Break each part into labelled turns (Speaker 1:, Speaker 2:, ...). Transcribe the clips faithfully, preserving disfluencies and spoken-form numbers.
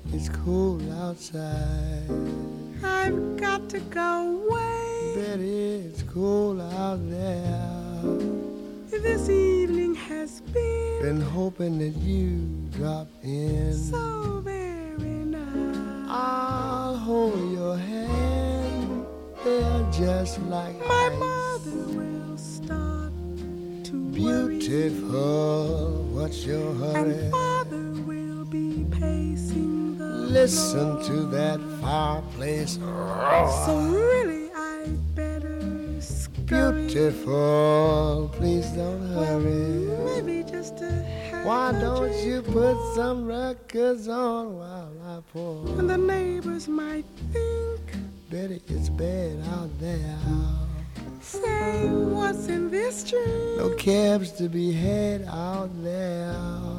Speaker 1: it's cold outside.
Speaker 2: I've got to go away.
Speaker 1: Betty, it's cold out there.
Speaker 2: This evening has been
Speaker 1: Been hoping that you drop in.
Speaker 2: so very nice.
Speaker 1: I'll hold your hand. They're just like
Speaker 2: My
Speaker 1: ice.
Speaker 2: mother will start to worry,
Speaker 1: Beautiful, what's your hurry?
Speaker 2: and father will be pacing the
Speaker 1: Listen
Speaker 2: floor.
Speaker 1: to that fireplace
Speaker 2: So
Speaker 1: roar.
Speaker 2: really I'd better scurry.
Speaker 1: Beautiful, please don't
Speaker 2: Well,
Speaker 1: hurry.
Speaker 2: maybe just to have
Speaker 1: Why
Speaker 2: a
Speaker 1: don't
Speaker 2: drink
Speaker 1: you put
Speaker 2: more.
Speaker 1: some records on while I pour?
Speaker 2: And the neighbors might think,
Speaker 1: Betty, it's bad out there.
Speaker 2: say, what's in this drink?
Speaker 1: No cabs to be had out there.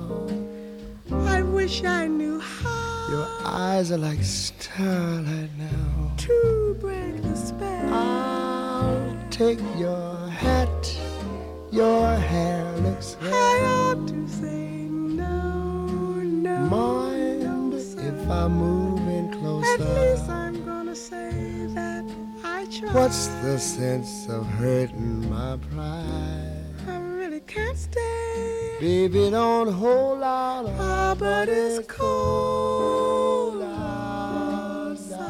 Speaker 2: I wish I knew how
Speaker 1: Your eyes are like starlight now.
Speaker 2: to break the spell.
Speaker 1: I'll take your hat. Your hair looks
Speaker 2: I
Speaker 1: fair.
Speaker 2: ought to say no, no,
Speaker 1: Mind
Speaker 2: no,
Speaker 1: if
Speaker 2: sir.
Speaker 1: I move in closer?
Speaker 2: At least I'm gonna say that I tried.
Speaker 1: What's the sense of hurting my pride?
Speaker 2: I really can't stay.
Speaker 1: Baby, don't hold out.
Speaker 2: Ah, but it's cold
Speaker 1: outside.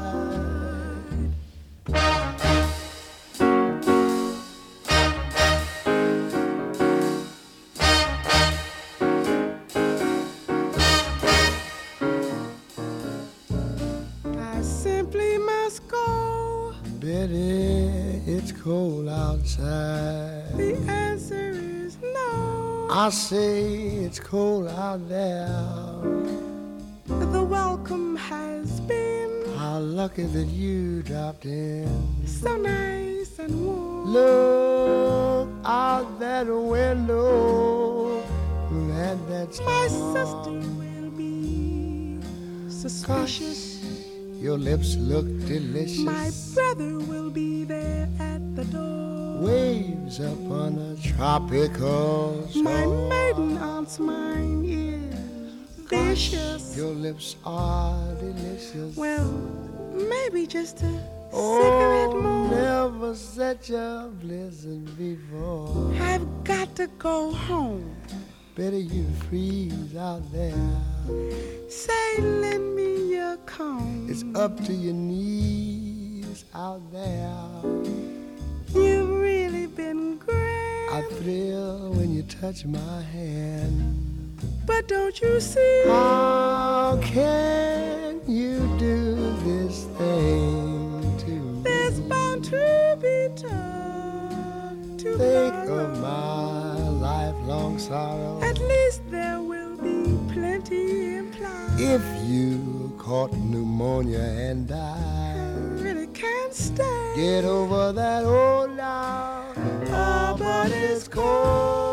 Speaker 2: I simply must go.
Speaker 1: Betty, it's cold outside.
Speaker 2: The answer is no.
Speaker 1: I say it's cold out there.
Speaker 2: The welcome has been
Speaker 1: How lucky that you dropped in.
Speaker 2: so nice and warm.
Speaker 1: Look out that window. At that
Speaker 2: My
Speaker 1: storm.
Speaker 2: sister will be suspicious.
Speaker 1: Your lips look delicious.
Speaker 2: My brother will be there at the door.
Speaker 1: Waves upon a tropical shore.
Speaker 2: My maiden aunt's mind is vicious.
Speaker 1: Your lips are delicious.
Speaker 2: Well, maybe just a cigarette
Speaker 1: Oh,
Speaker 2: more.
Speaker 1: never such a blizzard before.
Speaker 2: I've got to go home.
Speaker 1: Better you freeze out there.
Speaker 2: Say, lend me your comb.
Speaker 1: It's up to your knees out there.
Speaker 2: You've really been great.
Speaker 1: I thrill when you touch my hand.
Speaker 2: But don't you see?
Speaker 1: How can you do this thing to me?
Speaker 2: There's bound to be time to
Speaker 1: Think
Speaker 2: borrow.
Speaker 1: of my lifelong sorrow.
Speaker 2: At least there will be plenty implied.
Speaker 1: If you caught pneumonia and
Speaker 2: I
Speaker 1: died,
Speaker 2: really can't stay.
Speaker 1: get over that old now.
Speaker 2: Oh, but it's cold